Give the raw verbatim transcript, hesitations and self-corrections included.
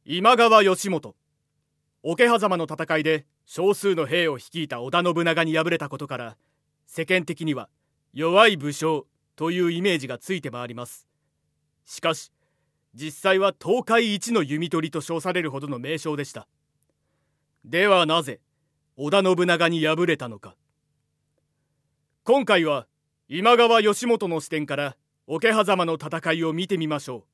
今川義元。桶狭間の戦いで少数の兵を率いた織田信長に敗れたことから、世間的には弱い武将というイメージがついて回ります。しかし実際は東海一の弓取りと称されるほどの名将でした。ではなぜ織田信長に敗れたのか。今回は今川義元の視点から桶狭間の戦いを見てみましょう。